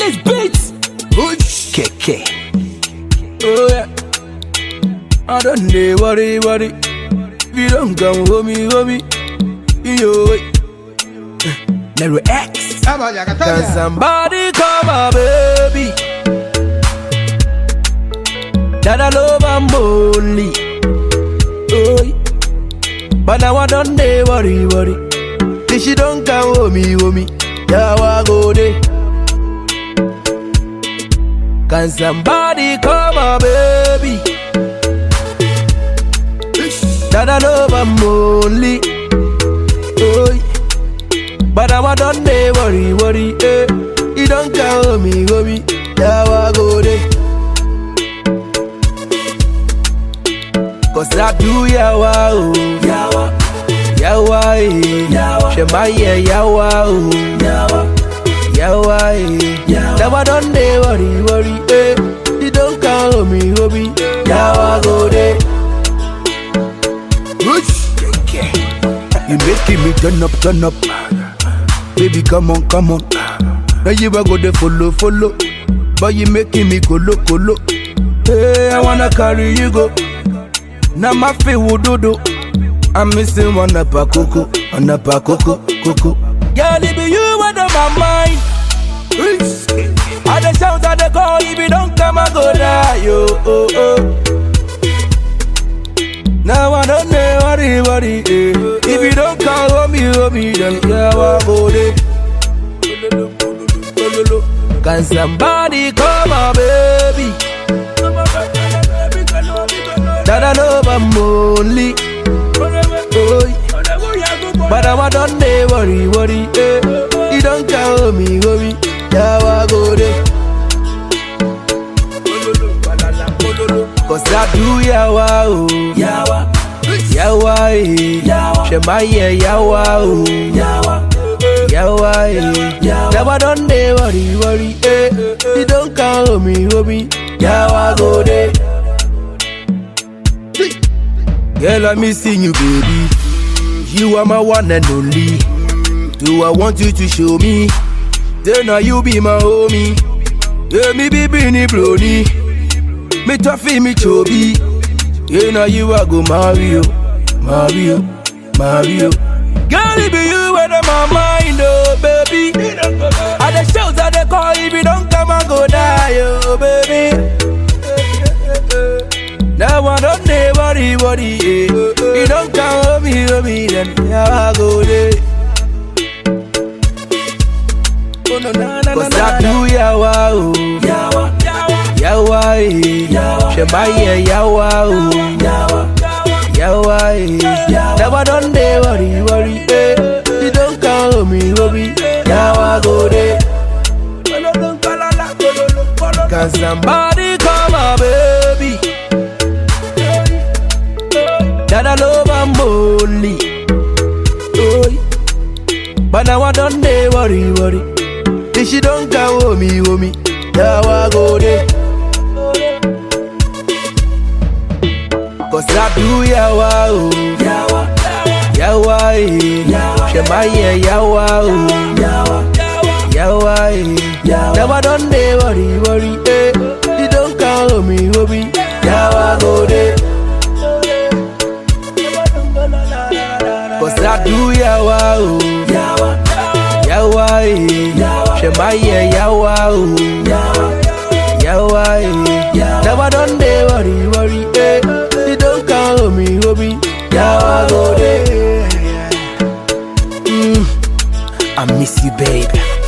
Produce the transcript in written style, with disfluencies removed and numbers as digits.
This beats. KK. Oh yeah. I don't need worry. If you don't come homie. Yo. Nero X. Can somebody call my baby? That I love and only. Oh, but now I don't need worry. If she don't come homie. Yeah, I go there. Can somebody call my baby? That I love and only. Oh, but now I don't need worry. You don't call me, homie. Yeah, I go there. Cause I do yawa, oh. Yawa, Shemaya, yawa, Now I don't need worry, You don't call me, homie. Yawa, go there. You making me turn up. Baby, come on. Now you a go there follow. But you making me colo. Hey, I wanna carry you go. Now my feet will do. I'm missing one up a coco. Girl, it be you under my mind. I the shout at the call, if you don't come I go die, yo. Now I don't know worry. If you don't call me, then yeah, I go there. Can somebody call my baby? That I love I'm only. But I don't need worry. You don't call me, homie. Yeah, I go there. Cause I do yawa, oh. Yawa, Shemaya, yawa, Now I don't need worry. You don't call me, homie. Yeah, I go there. Girl, I'm missing you, baby. You are my one and only. Do I want you to show me? Then now you be my homie. Yeah, me be Bini Brody. Me toughy, me chubby. Yeah, now you are go Mario. Girl, it be you out of my mind, oh baby. At the shows at the call, if you don't come and go die, oh baby. Now I don't need worry. You don't call me, then yeah, I go there. Cause I do yawa, oh. Yawa, Shemaya, yawa, Now I don't need worry. You don't call me, homie. Yeah, I go there. Can somebody call my baby? That I love I'm only. But now I don't need worry. If she don't call me, homie. Yeah, I go there. Cause I do yawa, oh. Yawa, Shemaya, yawa, Now I don't need worry. You don't call me, homie. Yeah, I go there. Cause I do yawa, oh. Yawa, Shemaya, yawa, Now I don't need worry. You don't call me, homie. Yeah, I go there. I miss you, baby.